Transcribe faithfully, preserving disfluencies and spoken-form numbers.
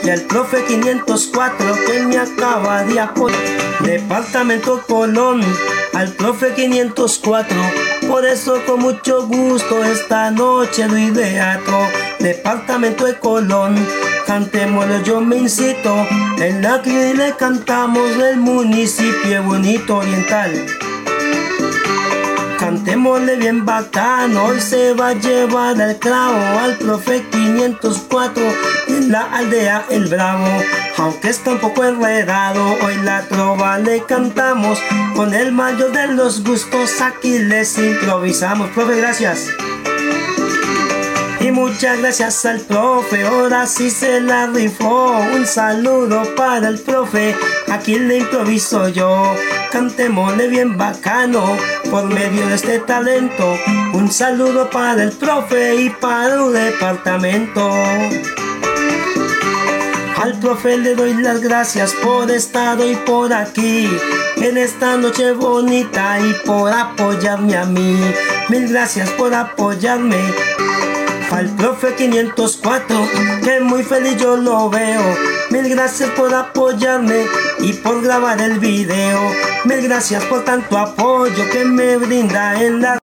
y al profe quinientos cuatro que me acaba de apoyar. Departamento Colón, al profe quinientos cuatro, por eso con mucho gusto esta noche doy teatro. Departamento de Colón, cantémoslo, yo me incito, en la que le cantamos del municipio bonito oriental. Cantémosle bien bacano, hoy se va a llevar el clavo al profe quinientos cuatro en la aldea El Bravo. Aunque está un poco enredado, hoy la trova le cantamos, con el mayor de los gustos aquí les improvisamos. Profe, gracias. Y muchas gracias al profe, ahora sí se la rifó. Un saludo para el profe, aquí le improviso yo. Cantémosle bien bacano, por medio de este talento. Un saludo para el profe y para el departamento. Al profe le doy las gracias por estar hoy por aquí, en esta noche bonita, y por apoyarme a mí. Mil gracias por apoyarme. Al profe quinientos cuatro, que muy feliz yo lo veo. Mil gracias por apoyarme y por grabar el video. Mil gracias por tanto apoyo que me brinda en la